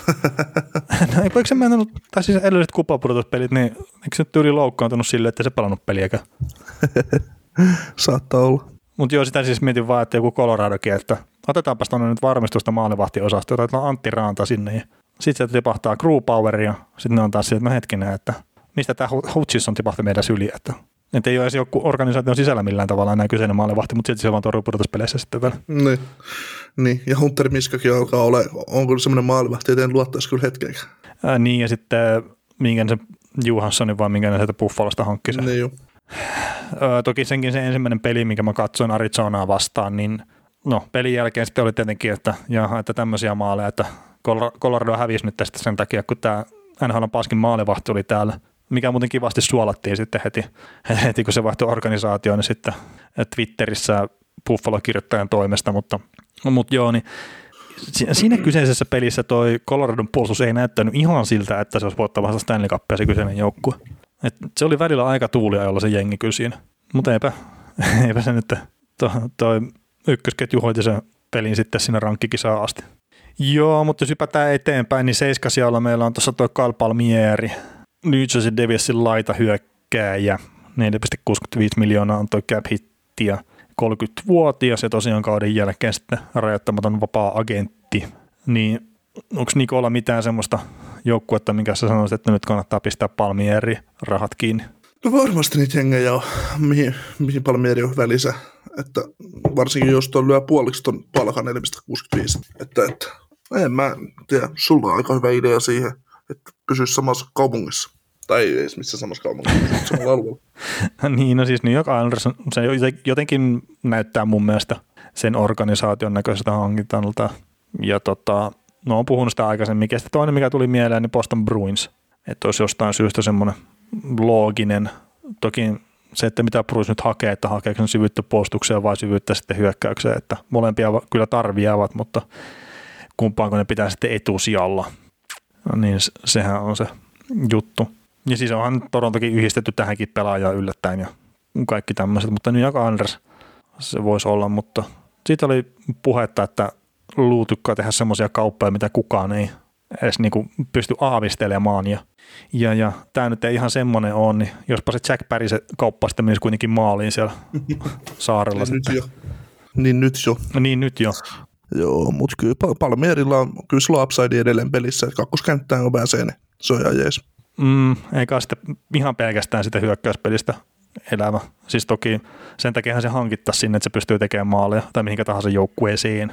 No eikö se mennyt, tai siis edelliset kupapudotuspelit, niin eikö se nyt tyyli loukkaantunut silleen, että se pelannut peliäkään? Saattaa olla. Mutta joo, sitä siis mietin vaan, että joku Coloradokin, että otetaanpas tuonne nyt varmistusta maalivahtiosasto, otetaan Antti Raanta sinne ja sitten se tipahtaa Crew Poweria, sitten ne on taas silleen, että no hetkinen, että mistä tämä Hutchison tipahti meidän syliin, että ei ole edes joku organisaation sisällä millään tavalla enää kyseinen maalivahti, mutta silti se vaan torjuu pudotuspeleissä sitten vielä. Niin, ja Hunter Miskakin alkaa olla, onko semmoinen maalivahti, että en luottaisi kyllä hetkeäkään. Niin, ja sitten minkä se Johanssonin vai minkä ne sieltä Buffalosta hankki sen. Niin jo. Toki senkin se ensimmäinen peli, minkä mä katsoin Arizonaa vastaan, niin no pelin jälkeen sitten oli tietenkin, että tämmöisiä maaleja, että Colorado hävisi nyt tästä sen takia, kun tämä NHL:n paskin maalivahti oli täällä, mikä muuten kivasti suolattiin sitten heti kun se vaihtoi organisaatioon, niin sitten Twitterissä Buffalo-kirjoittajan toimesta, mutta joo, niin siinä kyseisessä pelissä toi Coloradon puolustus ei näyttänyt ihan siltä, että se olisi voittamassa Stanley Cupia se kyseinen joukkue. Et se oli välillä aika tuulia, jolla se jengi kyllä siinä, mutta eipä se nyt toi ykkösketju hoiti sen pelin sitten siinä rankkikisaan asti. Joo, mutta jos hypätään eteenpäin, niin 7 meillä on tuossa toi Kyle Palmieri, New Jersey Devilsin laitahyökkääjä, 4,65 miljoonaa on toi cap hitti ja 30-vuotias ja tosiaan kauden jälkeen sitten rajoittamaton vapaa-agentti. Niin onko Nikola mitään semmoista joukkuetta, minkä sä sanoisit, että nyt kannattaa pistää Palmieri rahat kiinni? No varmasti niitä jengejä on, mihin Palmieri on välissä. Että varsinkin jos tuon lyö puoliksi tuon palkan 4,65. Että en mä tiedä, sulla on aika hyvä idea siihen, että pysyisi samassa kaupungissa. Tai ei edes missä samassa kaupungissa, samalla alueella. Niin, no siis New York Islanders, se jotenkin näyttää mun mielestä sen organisaation näköisestä hankintalta. Ja no on puhunut sitä aikaisemmin. Ja sitten toinen, mikä tuli mieleen, niin Boston Bruins. Että olisi jostain syystä semmoinen looginen. Toki se, että mitä Bruins nyt hakee, että hakeeko sen syvyyttä puolustukseen vai syvyyttä sitten hyökkäykseen. Että molempia kyllä tarviavat, mutta kumpaanko ne pitää sitten etusijalla. Niin sehän on se juttu. Ja siis onhan Torontokin yhdistetty tähänkin pelaajaan yllättäen ja kaikki tämmöiset, mutta New York Islanders se voisi olla, mutta siitä oli puhetta, että luutukkaa tehdä semmoisia kauppoja, mitä kukaan ei edes niinku pysty aavistelemaan ja tämä nyt ei ihan semmoinen ole, niin jospa se Jack Barry se kauppa sitten menisi kuitenkin maaliin siellä saarella. Niin nyt jo. Joo, mutta kyllä Palmierilla on kyllä sulla upside edelleen pelissä, että kakkoskenttään kun pääsee, niin se on ihan jees. Eikä sitten ihan pelkästään sitä hyökkäyspelistä elävä. Siis toki sen takiahan se hankittaisi sinne, että se pystyy tekemään maaleja tai mihinkä tahansa joukkueeseen.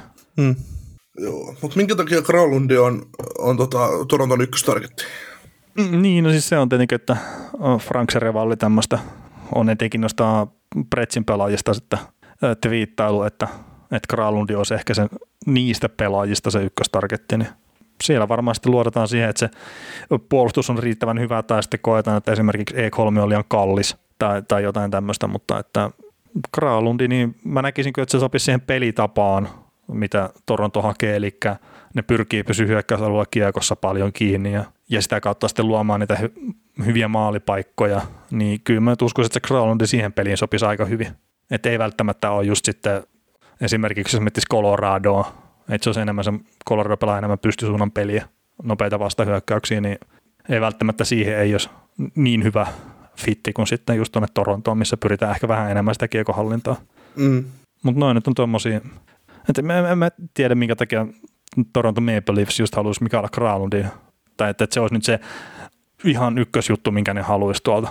Joo, mutta minkä takia Granlundi on Toronton ykköstargetti? Niin, no siis se on tietenkin, että Frank Serevalli tämmöistä on etenkin noista Pretsin pelaajista sitten twiittailu, että Granlundi olisi ehkä sen niistä pelaajista se ykköstargetti, niin siellä varmaan sitten luodetaan siihen, että se puolustus on riittävän hyvä tai sitten koetaan, että esimerkiksi E3 on liian kallis tai jotain tämmöistä, mutta että Granlundi, niin mä näkisin, että se sopisi siihen pelitapaan, mitä Toronto hakee, eli ne pyrkii pysyä hyökkäysalueella kiekossa paljon kiinni ja sitä kautta sitten luomaan niitä hyviä maalipaikkoja, niin kyllä mä uskoisin, että se Granlundi siihen peliin sopisi aika hyvin. Että ei välttämättä ole just sitten esimerkiksi jos miettis Coloradoa, että se olisi enemmän se Colorado pelaa enemmän pystysuunnan peliä, nopeita vastahyökkäyksiä, niin ei välttämättä siihen ei olisi niin hyvä fitti kuin sitten just tuonne Torontoon, missä pyritään ehkä vähän enemmän sitä kiekohallintaa. Mutta noin nyt on tuommoisia, että en tiedä minkä takia Toronto Maple Leafs just haluaisi Mikaela Granlundia, tai että se olisi nyt se ihan ykkösjuttu, minkä ne haluaisi tuolta.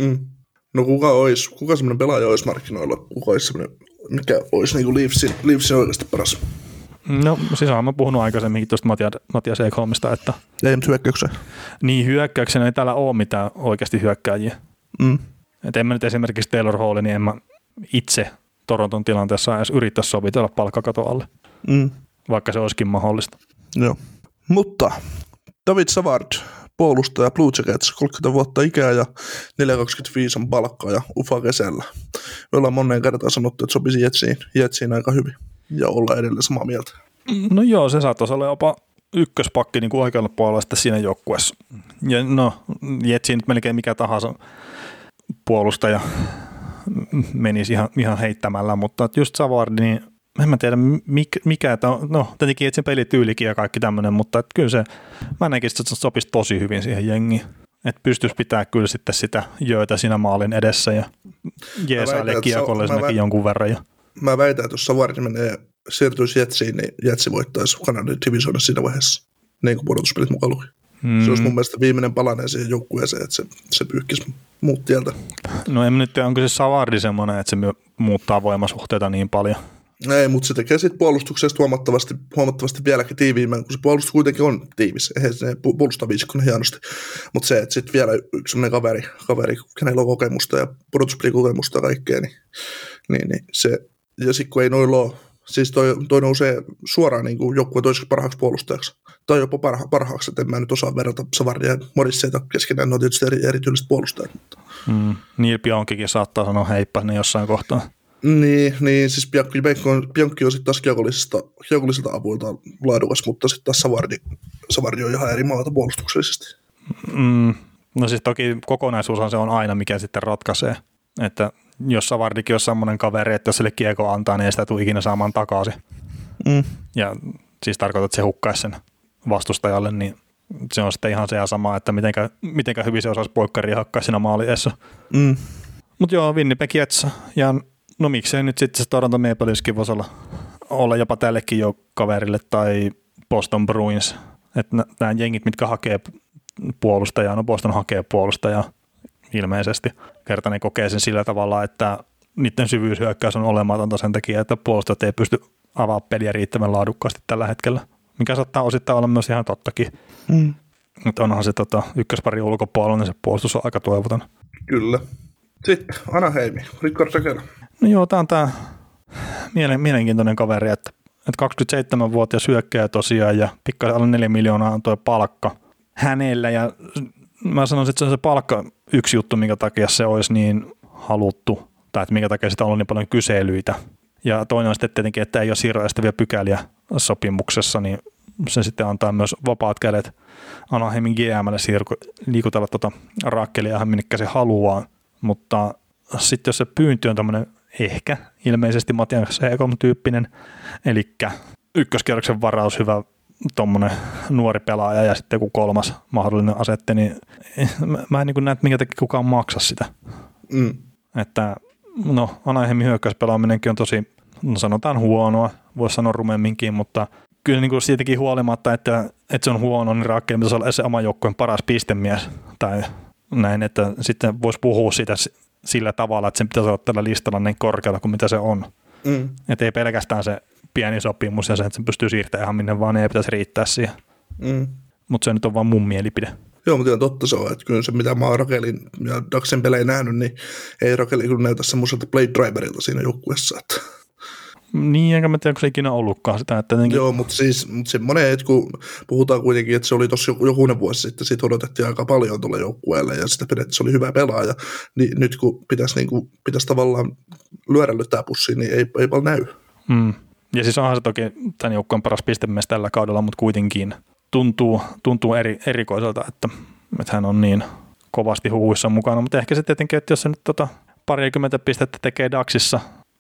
No kuka semmoinen pelaaja olisi markkinoilla, kuka olisi semmoinen, mikä olisi niin kuin Leafsin oikeasti paras? No siis olen puhunut aikaisemminkin tuosta Matias Ekholmista, että ei nyt hyökkäykseen. Niin hyökkäyksenä ei täällä ole mitään oikeasti hyökkääjiä. Että en mä nyt esimerkiksi Taylor Hall, niin en mä itse Toronton tilanteessa edes yrittäisi sovitella palkkakaton alle, vaikka se olisikin mahdollista. Joo, mutta David Savard, puolustaja Blue Jackets, 30 vuotta ikää ja 4,25 on palkkaa ja ufa kesällä. Me ollaan moneen kertaan sanottu, että sopisi Jetsiin aika hyvin ja olla edelleen samaa mieltä. No joo, se saattaisi olla jopa ykköspakki niin kuin oikealla puolella sitten siinä joukkueessa. Ja no, Jetsiin nyt melkein mikä tahansa puolustaja menisi ihan heittämällä, mutta just Savard, niin en mä tiedä mikä, no tietenkin että sen pelityylikin ja kaikki tämmöinen, mutta että kyllä se, mä näkisin, että se sopisi tosi hyvin siihen jengiin. Että pystyisi pitää kyllä sitten sitä jöötä siinä maalin edessä ja jeesaille kiekollisnakin jonkun verran. Ja. Mä väitän, että jos Savard siirtyisi Jetsiin, niin Jetsi voittaisi Kanadan divisioonassa siinä vaiheessa, niin kuin pudotuspelit mukaan luki. Se olisi mun mielestä viimeinen palanen siihen joukkueeseen, että se pyyhkisi muut tieltä. No en nyt tiedä, onko se Savardi semmoinen, että se muuttaa voimasuhteita niin paljon. Ei, mutta se tekee sitten puolustuksesta huomattavasti vieläkin tiiviimmän, kun se puolustus kuitenkin on tiivis. Eihän se puolustaa viisikkona hienosti. Mutta se, että sitten vielä yksi sellainen kaveri, kenellä on kokemusta ja pudotuspelikokemusta ja kaikkea, niin se, ja sitten kun ei noilla ole, siis toi nousee suoraan niin kuin joukkueen toiseksi parhaaksi puolustajaksi. Tai jopa parhaaksi, että en mä nyt osaa verrata Savardia ja Morisseita keskenään, ne on tietysti erityiset puolustajat. Neil Pionkikin saattaa sanoa heippa ne jossain kohtaa. Niin siis Bianchi on sitten taas kiekollisilta avuilta laadukas, mutta sitten taas Savardi on ihan eri maata puolustuksellisesti. No siis toki kokonaisuushan se on aina, mikä sitten ratkaisee. Että jos Savardikin on semmoinen kaveri, että jos sille kiekko antaa, niin ei sitä tule ikinä saamaan takaisin. Ja siis tarkoitat, että se hukkaisi sen vastustajalle, niin se on sitten ihan se ja sama, että mitenkä hyvin se osaisi poikkaria hakkaa siinä maaliessa. Mutta joo, Winnipeg Jets ja no miksei nyt sitten se Toronto Maple Leafskin voisi olla jopa tällekin jo kaverille tai Boston Bruins. Että nämä jengit, mitkä hakee puolustajaa, no Boston hakee puolustajaa ilmeisesti. Kerta ne kokee sen sillä tavalla, että niiden syvyyshyökkäys on olematonta sen takia, että puolustajat ei pysty avaamaan peliä riittävän laadukkaasti tällä hetkellä. Mikä saattaa osittain olla myös ihan tottakin. Mutta onhan se ykköspari ulkopuolella, niin se puolustus on aika toivoton. Kyllä. Sitten Anaheimi, Rickard Rakela. No joo, tämä on tämä mielenkiintoinen kaveri, että 27-vuotias hyökkääjä tosiaan ja pikkasen alle 4 miljoonaa on tuo palkka hänellä. Ja mä sanoisin, että se on se palkka yksi juttu, minkä takia se olisi niin haluttu, tai että minkä takia sitä on ollut niin paljon kyselyitä. Ja toinen on sitten tietenkin, että ei ole siirroestäviä pykäliä sopimuksessa, niin se sitten antaa myös vapaat kädet Anaheimin GM:lle liikutella Rakkelia, minkä se haluaa. Mutta sitten jos se pyynti on tämmöinen ehkä ilmeisesti Matias Ekholm-tyyppinen, eli ykköskierroksen varaus, hyvä tuommoinen nuori pelaaja ja sitten joku kolmas mahdollinen asette, niin mä en niin näe, minkä takia kukaan maksa sitä. Että no Anaheimin hyökkäyspelaaminenkin on tosi, no sanotaan huonoa, voisi sanoa rumemminkin, mutta kyllä niin kuin siitäkin huolimatta, että se on huono, niin Rakkeli pitäisi olla se oman joukkueen paras pistemies tai näin, että sitten voisi puhua siitä sillä tavalla, että sen pitäisi olla tällä listalla niin korkealla kuin mitä se on. Että ei pelkästään se pieni sopimus ja se, että se pystyy siirtämään ihan minne vaan, ei pitäisi riittää siihen. Mutta se nyt on vaan mun mielipide. Joo, mutta ihan totta se on, että kyllä se mitä mä oon Rakelin ja Daxen pelejä nähnyt, niin ei Rakeli kyllä näytä semmoiselta play driverilta siinä joukkueessa. Että. Niin, enkä mä tiedä, onko se ikinä ollutkaan sitä. Että jotenkin. Joo, mutta siis semmoinen, että kun puhutaan kuitenkin, että se oli tuossa jokunen vuosi sitten, siitä odotettiin aika paljon tuolle joukkueelle ja sitä pidettiin, se oli hyvä pelaaja, niin nyt kun pitäisi tavallaan lyödä pussiin, niin ei paljon näy. Ja siis onhan se toki tämän joukkueen paras pistemies tällä kaudella, mutta kuitenkin tuntuu erikoiselta, että hän on niin kovasti huhuissa mukana, mutta ehkä se tietenkin, että jos se nyt parikymmentä pistettä tekee Daxissa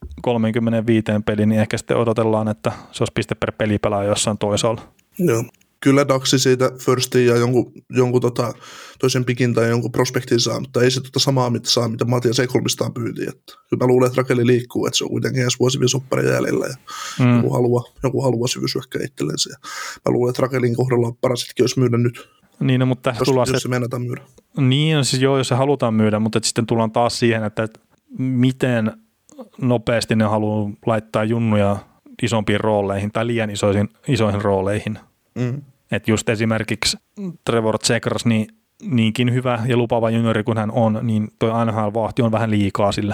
35 peliin, niin ehkä sitten odotellaan, että se olisi piste per pelipelaaja jossain toisaalla. Joo. Kyllä Daxi siitä firstin ja jonkun toisen pikin tai jonkun prospektin saa, mutta ei se samaa mitä Matias Ekholmistaan pyyti. Kyllä mä luulen, että Rakeli liikkuu, että se on kuitenkin ensi vuosi vielä sopparin jäljellä ja joku haluaa syvyysyökkää itsellensä. Ja mä luulen, että Rakelin kohdalla on parasitkin olisi myydä nyt. Niin, no, mutta jos se meinataan myydä. Niin, siis joo, jos se halutaan myydä, mutta sitten tullaan taas siihen, että miten nopeasti ne haluaa laittaa junnuja isompiin rooleihin tai liian isoihin rooleihin. Että just esimerkiksi Trevor Zegras, niin niinkin hyvä ja lupaava juniori kuin hän on, niin toi NHL-vahti on vähän liikaa sille.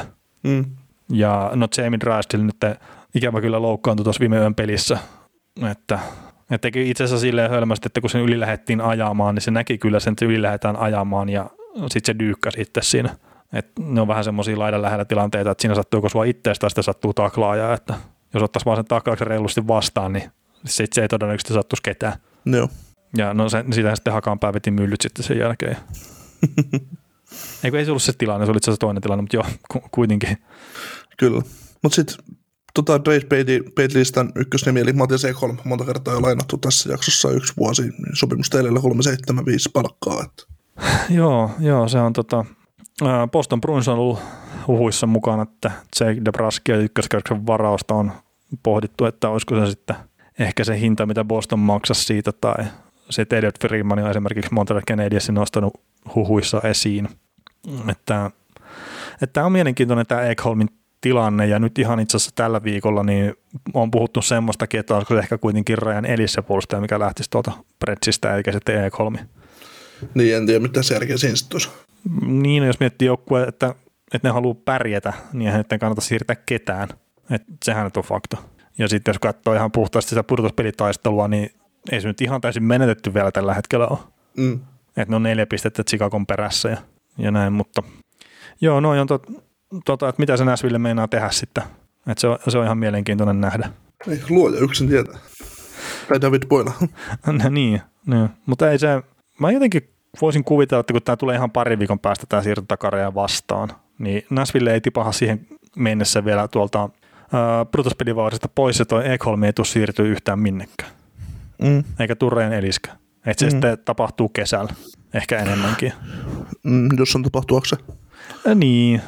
Ja no Jamie Drysdale nyt ikävä kyllä loukkaantui tuossa viime yön pelissä, että teki itse asiassa silleen hölmästi, että kun sen yli lähdettiin ajamaan, niin se näki kyllä sen, että yli lähdetään ajamaan ja sitten se dyykkäsi itse siinä. Että ne on vähän semmoisia laidan lähellä tilanteita, että siinä sattuu joko sua itsestä tai sitten sattuu taklaajaa, että jos ottaisi vaan sen taklauksen reilusti vastaan, niin sitten se ei todennäköisesti sattuisi ketään. Joo. Ja no siitä sitten Hakanpää veti myllyt sitten sen jälkeen. Ei se ollut se tilanne, se oli itse asiassa toinen tilanne, mutta joo, kuitenkin. Kyllä. Mutta sitten Trade-Bait-listan ykkösnimi, eli Matias Ekholm, monta kertaa jo lainattu tässä jaksossa 1 vuosi, niin sopimus teille 375 palkkaa. Että. Joo, se on Boston Bruins on ollut huhuissa mukana, että Jake DeBrusk ja ykköskerroksen varausta on pohdittu, että olisiko se sitten ehkä se hinta, mitä Boston maksaisi siitä, tai se Elliot Friedman on esimerkiksi Montreal Canadiensin nostanut huhuissa esiin. Että on mielenkiintoinen tämä Ekholmin tilanne, ja nyt ihan itse asiassa tällä viikolla niin on puhuttu semmoistakin, että olisiko se ehkä kuitenkin Ryan Ellis se puolustaja, mikä lähtisi tuolta Pretsistä, eikä sitten Ekholmi. Niin, en tiedä mitä järkeä siinä sitten olisi. Niin, jos miettii joukkue, että ne haluaa pärjätä, niin eihän ne kannata siirtää ketään. Että sehän nyt on fakta. Ja sitten jos katsoo ihan puhtaasti sitä pudotuspelitaistelua, niin ei se nyt ihan täysin menetetty vielä tällä hetkellä ole. Että ne on 4 pistettä Chicagon perässä ja näin, mutta joo, no on että mitä se Nashville meinaa tehdä sitten. Että se on ihan mielenkiintoinen nähdä. Ei, luoja yksin tietää. Tai David Boyle. niin, mutta ei se, mä jotenkin voisin kuvitella, että kun tämä tulee ihan pari viikon päästä tämä siirto takareja vastaan, niin Nashville ei tipaha siihen mennessä vielä tuolta pudotuspelivaarista pois, ja toi Ekholm ei tule siirtyä yhtään minnekään. Eikä Tureen Eliska. Että se sitten tapahtuu kesällä, ehkä enemmänkin. Jos on tapahtuako se? Niin.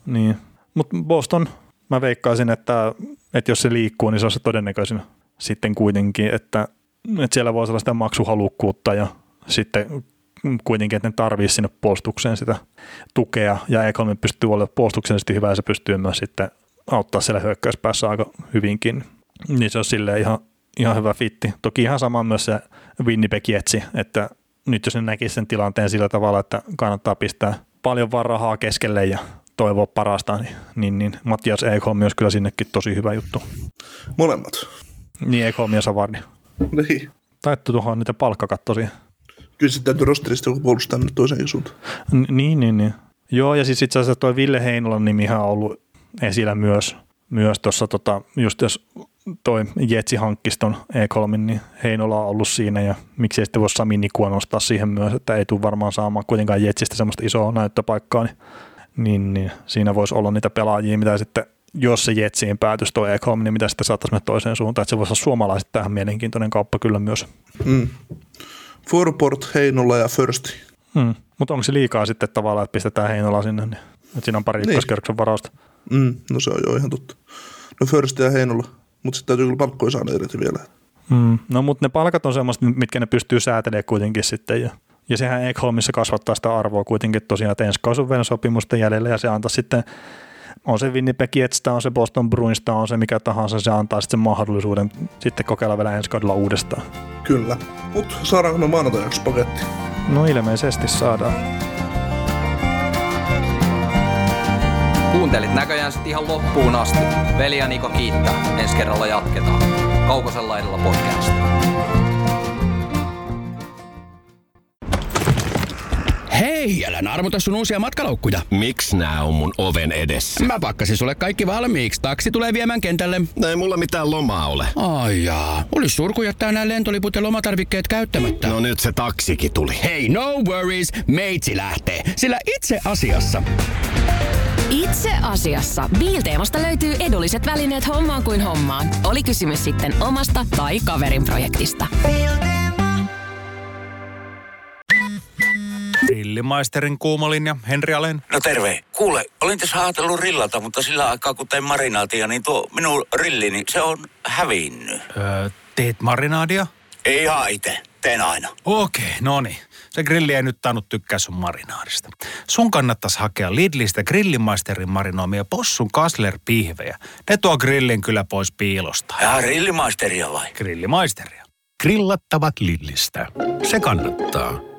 Mutta Boston, mä veikkaisin, että jos se liikkuu, niin se on se todennäköisin sitten kuitenkin, että siellä voisi olla sitä maksuhalukkuutta ja sitten kuitenkin, että ne tarvitsisi sinne puolustukseen sitä tukea, ja Ekholm pystyy olemaan puolustuksellisesti hyvä, ja se pystyy myös sitten auttaa siellä hyökkäyspäässä aika hyvinkin. Niin se on silleen ihan hyvä fitti. Toki ihan sama myös se Winnipeg Jetsi, että nyt jos ne näkisi sen tilanteen sillä tavalla, että kannattaa pistää paljon vaan rahaa keskelle ja toivoa parasta, niin Matias Ekholm myös kyllä sinnekin tosi hyvä juttu. Molemmat. Niin, Ekholm ja Savardi. Niin. Taittu tuohon niitä palkkakattosia. Kyllä sitten täytyy rosterista joku puolustaa nyt toiseen suuntaan. Niin. Joo, ja siis itse asiassa toi Ville Heinolan nimihän on ollut esillä myös tuossa, just jos toi Jetsi hankkisi ton Ekholmin, niin Heinola on ollut siinä, ja miksei sitten voi Sami Nikua nostaa siihen myös, että ei tule varmaan saamaan kuitenkaan Jetsistä semmoista isoa näyttöpaikkaa, niin siinä voisi olla niitä pelaajia, mitä sitten, jos se Jetsiin päätyisi toi Ekholm, niin mitä sitten saattaisi mennä toiseen suuntaan, että se voisi olla suomalaiset tähän mielenkiintoinen kauppa kyllä myös. Forport, Heinola ja Firsti. Mutta onko se liikaa sitten tavallaan, että pistetään Heinola sinne, niin että siinä on pari ykköskerroksen varausta? No se on jo ihan totta. No Firsti ja Heinola, mutta sitten täytyy kyllä palkkoja saada irti vielä. No mutta ne palkat on semmoista, mitkä ne pystyy säätelemään kuitenkin sitten, ja sehän Ekholmissa kasvattaa sitä arvoa kuitenkin tosiaan, että ensi kausi on vielä sopimusten jäljellä, ja se antaa sitten, on se Winnipeg Jetstä, on se Boston Bruinsta, on se mikä tahansa, se antaa sitten sen mahdollisuuden sitten kokeilla vielä ensi kaudella uudestaan. Kyllä, mutta saadaanko me maanantajaksi paketti? No ilmeisesti saadaan. Kuuntelit näköjään sitten ihan loppuun asti. Veli ja Niko kiittää. Ensi kerralla jatketaan. Kaukosen laidalla podcast. Hei, älä naarmuta sun uusia matkalaukkuja. Miks nää on mun oven edessä? Mä pakkasin sulle kaikki valmiiksi. Taksi tulee viemään kentälle. Ei mulla mitään lomaa ole. Ai jaa. Olis surku jättää nää lentoliput ja lomatarvikkeet käyttämättä. No nyt se taksikin tuli. Hei, no worries. Meitsi lähtee. Sillä itse asiassa Biilteemasta löytyy edulliset välineet hommaan kuin hommaan. Oli kysymys sitten omasta tai kaverin projektista. Grillimaisterin kuumolinja, Henri Alén. No terve. Kuule, olin tässä ajatellut rillata, mutta sillä aikaa kun tein marinaatia, niin tuo minun rillini, se on hävinnyt. Teet marinaadia? Ei ihan itse. Teen aina. Okei, no niin. Se grilli ei nyt tainnut tykkää sun marinaadista. Sun kannattaisi hakea Lidlistä Grillimaisterin marinoimia possun Kassler-pihvejä. Ne tuo grillin kyllä pois piilosta. Ja Grillimaisteria vai? Grillimaisteria. Grillattavat Lidlistä. Se kannattaa.